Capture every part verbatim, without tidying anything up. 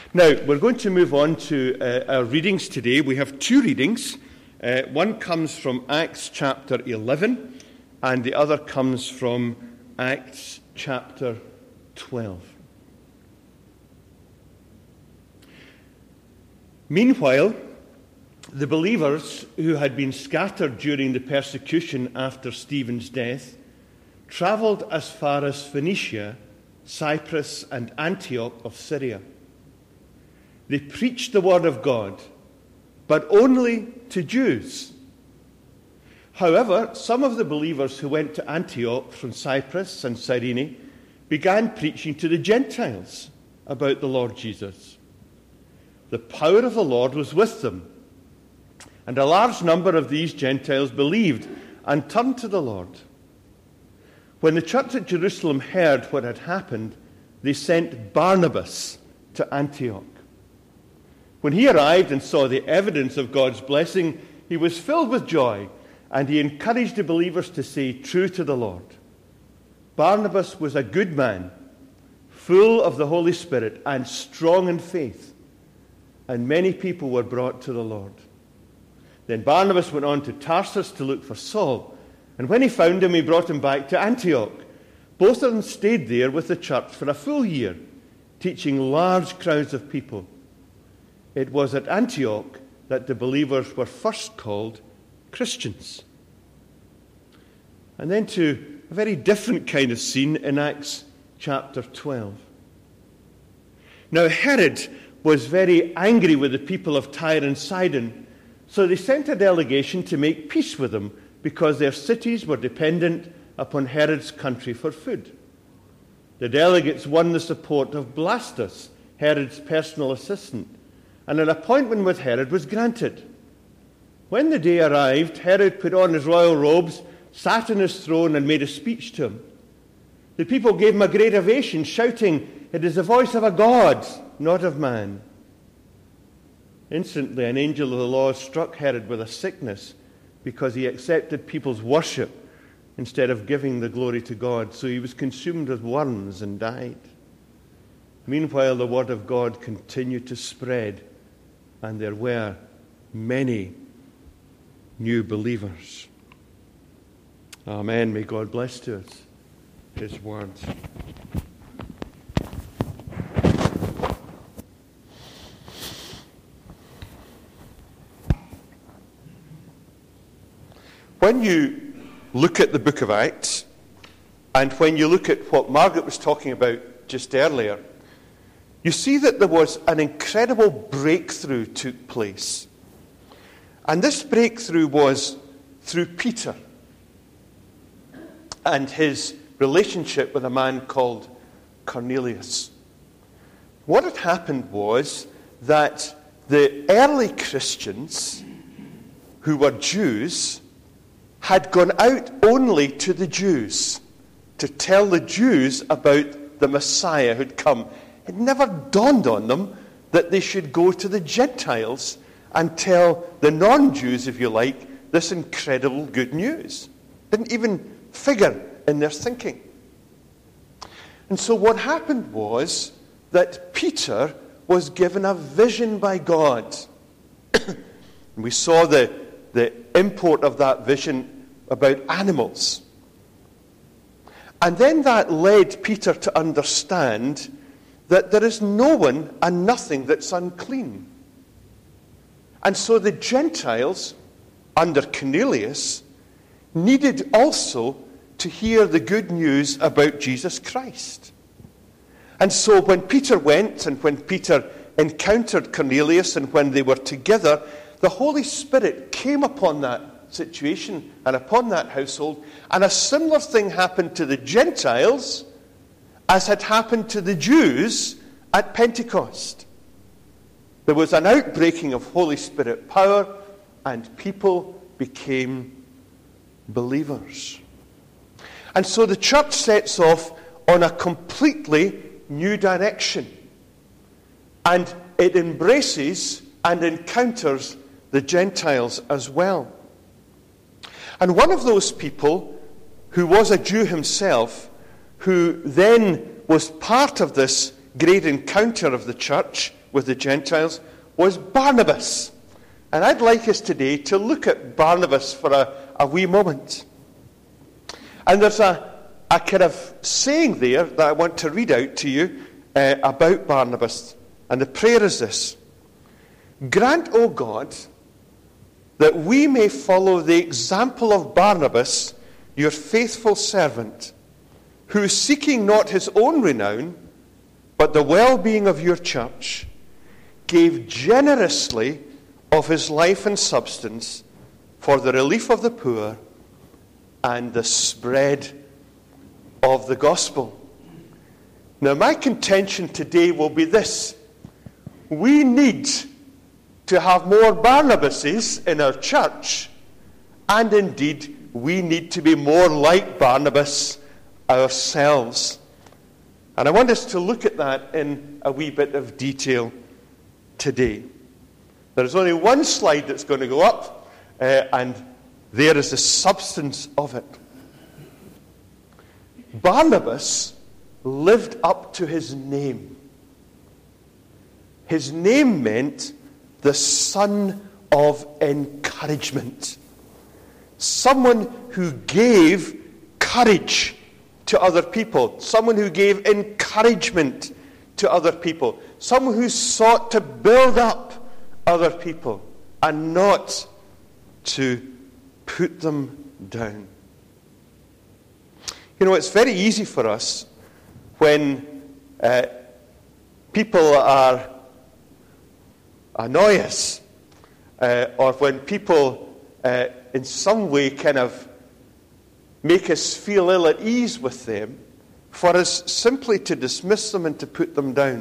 Now, we're going to move on to uh, our readings today. We have two readings. Uh, one comes from Acts chapter eleven, and the other comes from Acts chapter twelve. Meanwhile, the believers who had been scattered during the persecution after Stephen's death travelled as far as Phoenicia, Cyprus, and Antioch of Syria. They preached the word of God, but only to Jews. However, some of the believers who went to Antioch from Cyprus and Cyrene began preaching to the Gentiles about the Lord Jesus. The power of the Lord was with them, and a large number of these Gentiles believed and turned to the Lord. When the church at Jerusalem heard what had happened, they sent Barnabas to Antioch. When he arrived and saw the evidence of God's blessing, he was filled with joy, and he encouraged the believers to stay true to the Lord. Barnabas was a good man, full of the Holy Spirit and strong in faith, and many people were brought to the Lord. Then Barnabas went on to Tarsus to look for Saul, and when he found him, he brought him back to Antioch. Both of them stayed there with the church for a full year, teaching large crowds of people. It was at Antioch that the believers were first called Christians. And then to a very different kind of scene in Acts chapter twelve. Now Herod was very angry with the people of Tyre and Sidon, so they sent a delegation to make peace with them because their cities were dependent upon Herod's country for food. The delegates won the support of Blastus, Herod's personal assistant, and an appointment with Herod was granted. When the day arrived, Herod put on his royal robes, sat on his throne, and made a speech to him. The people gave him a great ovation, shouting, "It is the voice of a god, not of man." Instantly, an angel of the Lord struck Herod with a sickness because he accepted people's worship instead of giving the glory to God. So he was consumed with worms and died. Meanwhile, the word of God continued to spread, and there were many new believers. Amen. May God bless to us his word. When you look at the book of Acts, and when you look at what Margaret was talking about just earlier, you see that there was an incredible breakthrough took place. And this breakthrough was through Peter and his relationship with a man called Cornelius. What had happened was that the early Christians, who were Jews, had gone out only to the Jews to tell the Jews about the Messiah who'd come. It never dawned on them that they should go to the Gentiles and tell the non-Jews, if you like, this incredible good news. Didn't even figure in their thinking. And so what happened was that Peter was given a vision by God. And we saw the, the import of that vision about animals. And then that led Peter to understand that there is no one and nothing that's unclean. And so the Gentiles, under Cornelius, needed also to hear the good news about Jesus Christ. And so when Peter went and when Peter encountered Cornelius and when they were together, the Holy Spirit came upon that situation and upon that household, and a similar thing happened to the Gentiles as had happened to the Jews at Pentecost. There was an outbreaking of Holy Spirit power, and people became believers. And so the church sets off on a completely new direction, and it embraces and encounters the Gentiles as well. And one of those people, who was a Jew himself, who then was part of this great encounter of the church with the Gentiles was Barnabas. And I'd like us today to look at Barnabas for a, a wee moment. And there's a, a kind of saying there that I want to read out to you uh, about Barnabas. And the prayer is this: grant, O God, that we may follow the example of Barnabas, your faithful servant, who, seeking not his own renown, but the well-being of your church, gave generously of his life and substance for the relief of the poor and the spread of the gospel. Now, my contention today will be this: we need to have more Barnabases in our church, and indeed, we need to be more like Barnabas ourselves. And I want us to look at that in a wee bit of detail today. There's only one slide that's going to go up, uh, and there is the substance of it. Barnabas lived up to his name. His name meant the son of encouragement. Someone who gave courage to other people. Someone who gave encouragement to other people. Someone who sought to build up other people and not to put them down. You know, it's very easy for us when uh, people are annoy us, uh, or when people uh, in some way kind of make us feel ill at ease with them, for us simply to dismiss them and to put them down.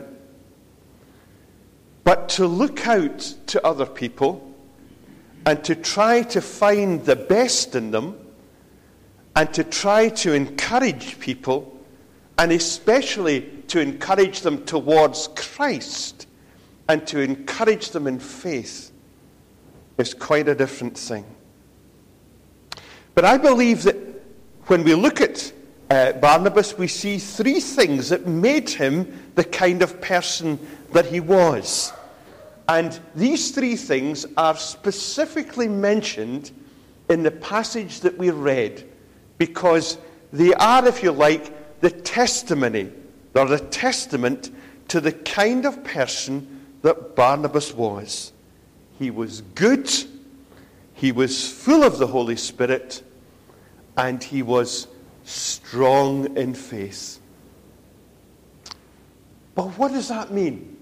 But to look out to other people and to try to find the best in them and to try to encourage people, and especially to encourage them towards Christ and to encourage them in faith, is quite a different thing. But I believe that when we look at uh, Barnabas, we see three things that made him the kind of person that he was. And these three things are specifically mentioned in the passage that we read, because they are, if you like, the testimony, or the testament to the kind of person that Barnabas was. He was good, he was full of the Holy Spirit, and he was strong in faith. But what does that mean?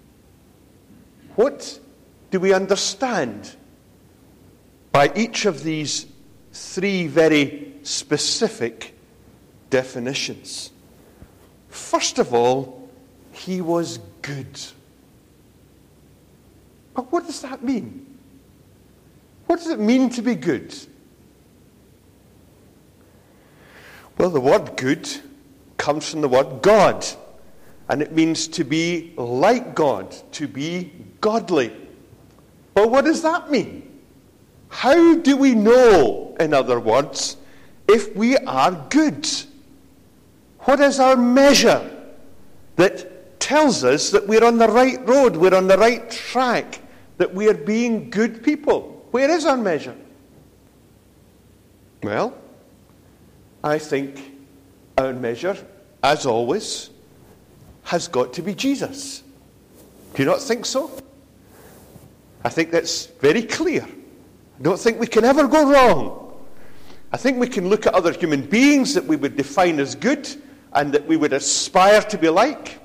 What do we understand by each of these three very specific definitions? First of all, he was good. But what does that mean? What does it mean to be good? Well, the word good comes from the word God, and it means to be like God, to be godly. Well, what does that mean? How do we know, in other words, if we are good? What is our measure that tells us that we're on the right road, we're on the right track, that we are being good people? Where is our measure? Well, I think our measure, as always, has got to be Jesus. Do you not think so? I think that's very clear. I don't think we can ever go wrong. I think we can look at other human beings that we would define as good and that we would aspire to be like.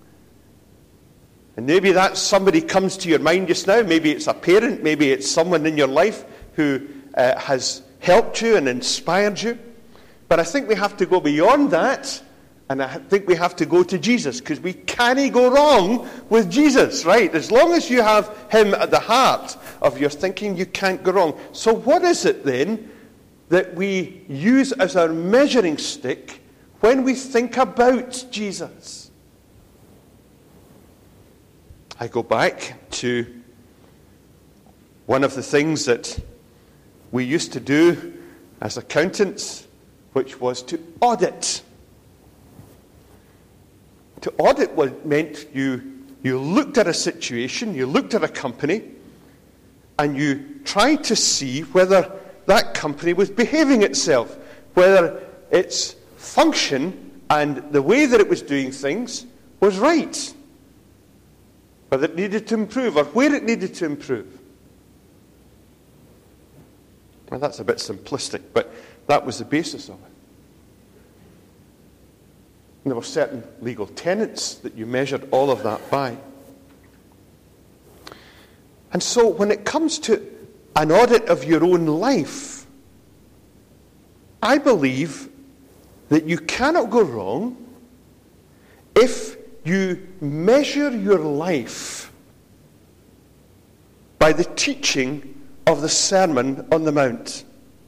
And maybe that somebody comes to your mind just now. Maybe it's a parent, maybe it's someone in your life who uh, has helped you and inspired you. But I think we have to go beyond that, and I think we have to go to Jesus, because we can't go wrong with Jesus, right? As long as you have him at the heart of your thinking, you can't go wrong. So what is it then that we use as our measuring stick when we think about Jesus? I go back to one of the things that we used to do as accountants, which was to audit. To audit what meant you, you looked at a situation, you looked at a company, and you tried to see whether that company was behaving itself, whether its function and the way that it was doing things was right, whether it needed to improve or where it needed to improve. Well, that's a bit simplistic, but that was the basis of it. And there were certain legal tenets that you measured all of that by. And so when it comes to an audit of your own life, I believe that you cannot go wrong if you measure your life by the teaching of the Sermon on the Mount.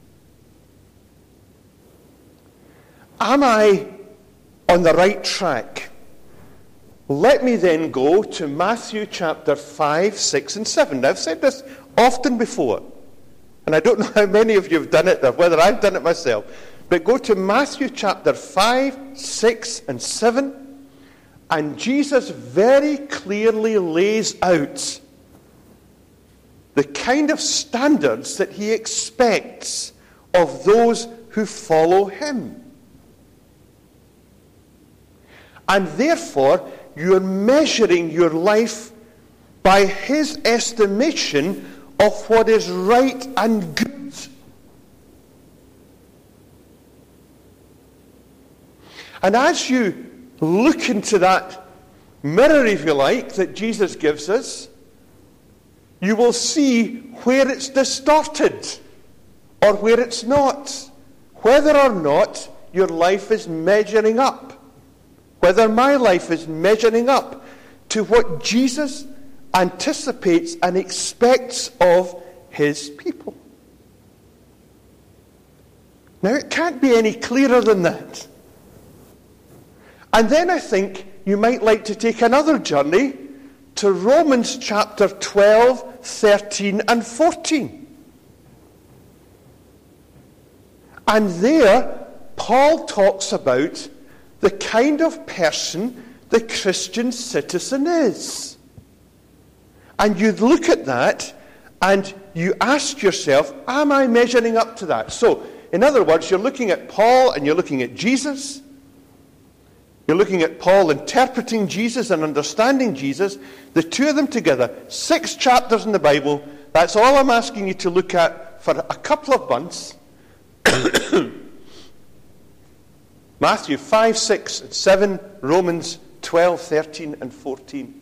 Am I on the right track? Let me then go to Matthew chapter five, six, and seven. Now, I've said this often before, and I don't know how many of you have done it, or whether I've done it myself, but go to Matthew chapter five, six, and seven, and Jesus very clearly lays out the kind of standards that he expects of those who follow him. And therefore, you're measuring your life by his estimation of what is right and good. And as you look into that mirror, if you like, that Jesus gives us, you will see where it's distorted or where it's not. Whether or not your life is measuring up. Whether my life is measuring up to what Jesus anticipates and expects of his people. Now, it can't be any clearer than that. And then I think you might like to take another journey to Romans chapter twelve, thirteen, and fourteen. And there, Paul talks about the kind of person the Christian citizen is. And you look at that and you ask yourself, am I measuring up to that? So, in other words, you're looking at Paul and you're looking at Jesus. You're looking at Paul interpreting Jesus and understanding Jesus. The two of them together, six chapters in the Bible. That's all I'm asking you to look at for a couple of months. Matthew five, six, and seven, Romans twelve, thirteen, and fourteen.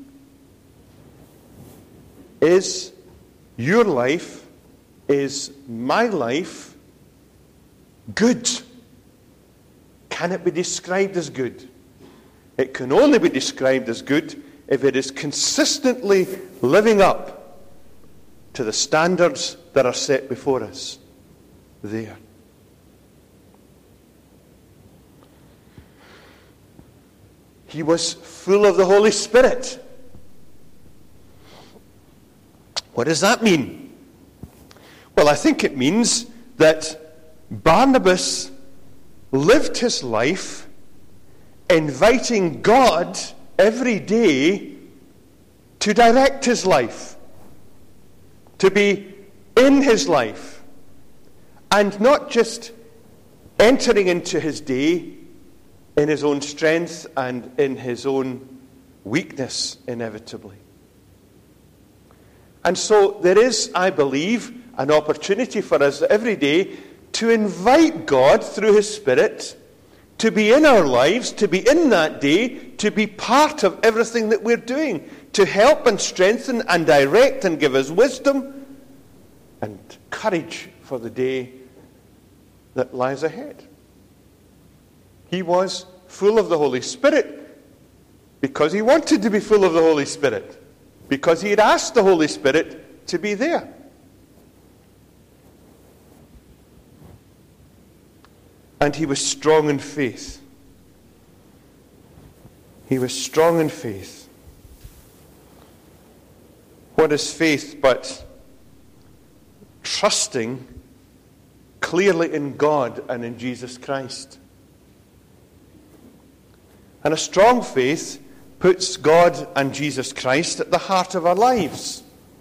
Is your life, is my life good? Can it be described as good? It can only be described as good if it is consistently living up to the standards that are set before us there. He was full of the Holy Spirit. What does that mean? Well, I think it means that Barnabas lived his life inviting God every day to direct his life, to be in his life, and not just entering into his day in his own strength and in his own weakness, inevitably. And so there is, I believe, an opportunity for us every day to invite God through his Spirit to be in our lives, to be in that day, to be part of everything that we're doing, to help and strengthen and direct and give us wisdom and courage for the day that lies ahead. He was full of the Holy Spirit because he wanted to be full of the Holy Spirit, because he had asked the Holy Spirit to be there. And he was strong in faith. He was strong in faith. What is faith but trusting clearly in God and in Jesus Christ? And a strong faith puts God and Jesus Christ at the heart of our lives.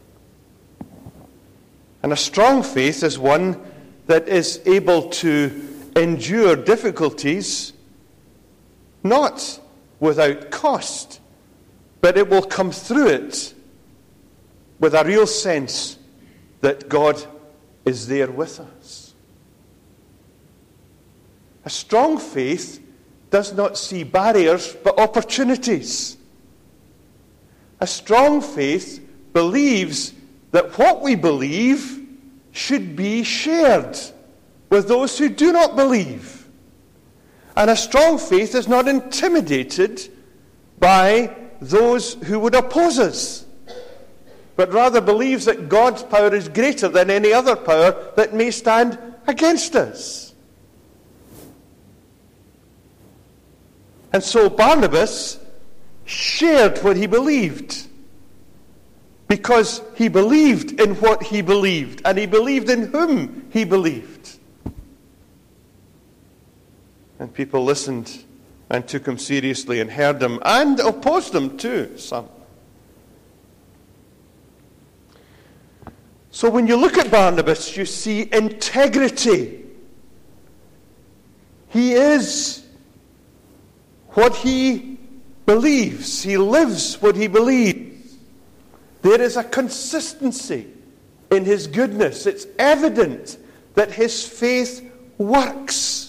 And a strong faith is one that is able to endure difficulties, not without cost, but it will come through it with a real sense that God is there with us. A strong faith does not see barriers but opportunities. A strong faith believes that what we believe should be shared with those who do not believe. And a strong faith is not intimidated by those who would oppose us, but rather believes that God's power is greater than any other power that may stand against us. And so Barnabas shared what he believed, because he believed in what he believed, and he believed in whom he believed. And people listened and took him seriously and heard him and opposed him too, some. So when you look at Barnabas, you see integrity. He is what he believes. He lives what he believes. There is a consistency in his goodness. It's evident that his faith works.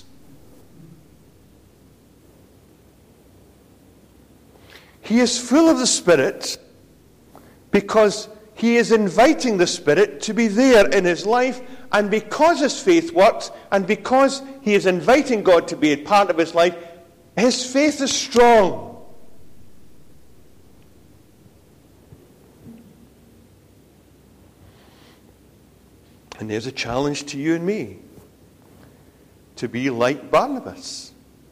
He is full of the Spirit because he is inviting the Spirit to be there in his life, and because his faith works, and because he is inviting God to be a part of his life, his faith is strong. And there's a challenge to you and me to be like Barnabas.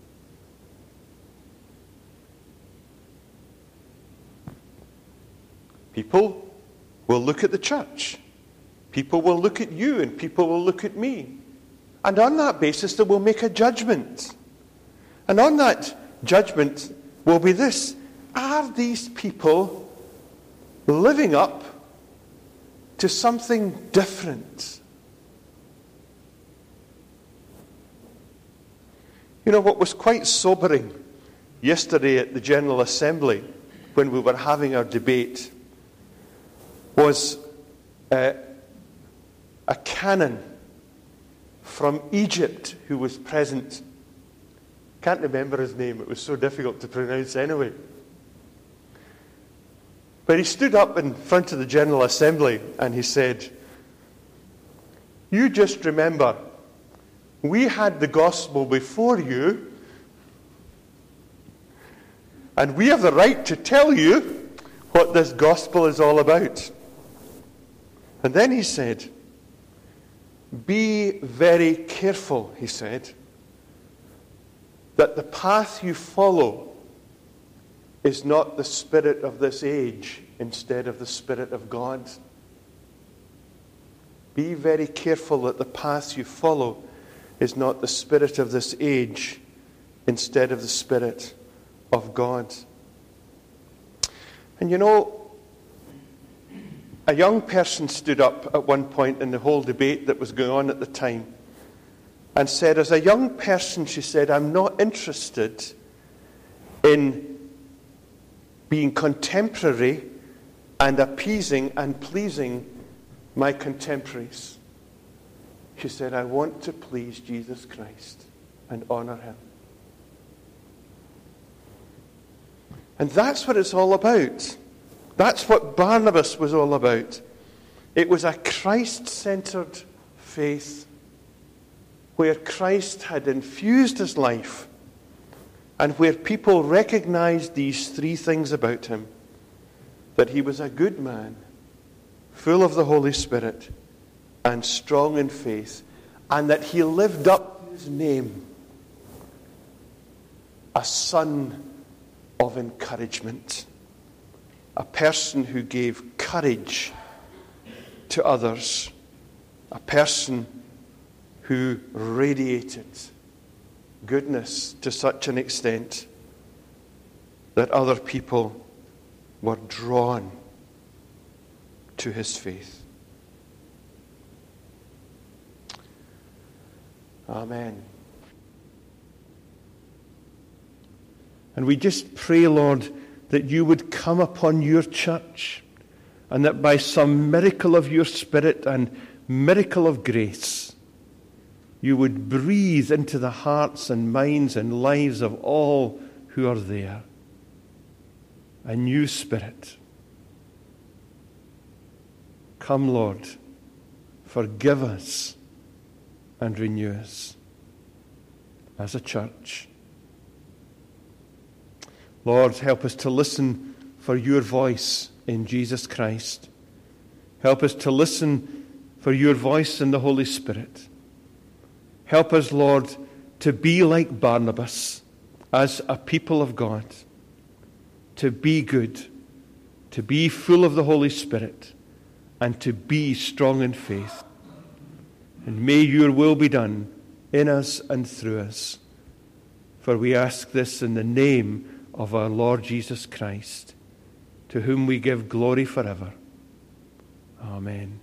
People will look at the church. People will look at you, and people will look at me. And on that basis, they will make a judgment. And on that judgment will be this: are these people living up to something different? You know, what was quite sobering yesterday at the General Assembly when we were having our debate was uh, a canon from Egypt who was present. Can't remember his name. It was so difficult to pronounce anyway. But he stood up in front of the General Assembly and he said, "You just remember, we had the gospel before you, and we have the right to tell you what this gospel is all about." And then he said, "Be very careful," he said, "that the path you follow is not the spirit of this age instead of the Spirit of God. Be very careful that the path you follow is not the spirit of this age instead of the Spirit of God." And you know, a young person stood up at one point in the whole debate that was going on at the time and said, as a young person, she said, "I'm not interested in being contemporary and appeasing and pleasing my contemporaries." She said, "I want to please Jesus Christ and honor him." And that's what it's all about. That's what Barnabas was all about. It was a Christ-centered faith where Christ had infused his life and where people recognized these three things about him: that he was a good man, full of the Holy Spirit, and strong in faith, and that he lived up to his name, a son of encouragement, a person who gave courage to others, a person who radiated goodness to such an extent that other people were drawn to his faith. Amen. And we just pray, Lord, that you would come upon your church, and that by some miracle of your Spirit and miracle of grace, you would breathe into the hearts and minds and lives of all who are there a new spirit. Come, Lord, forgive us and renew us as a church. Lord, help us to listen for your voice in Jesus Christ. Help us to listen for your voice in the Holy Spirit. Help us, Lord, to be like Barnabas as a people of God, to be good, to be full of the Holy Spirit, and to be strong in faith. And may your will be done in us and through us. For we ask this in the name of our Lord Jesus Christ, to whom we give glory forever. Amen.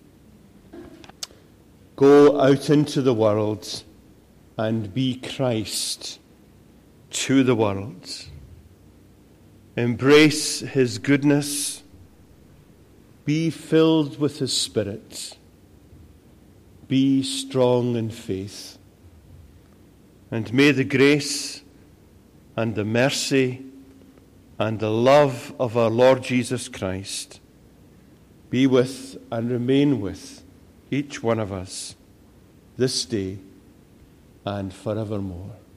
Go out into the world and be Christ to the world. Embrace his goodness. Be filled with his Spirit. Be strong in faith. And may the grace and the mercy and the love of our Lord Jesus Christ be with and remain with each one of us this day and forevermore.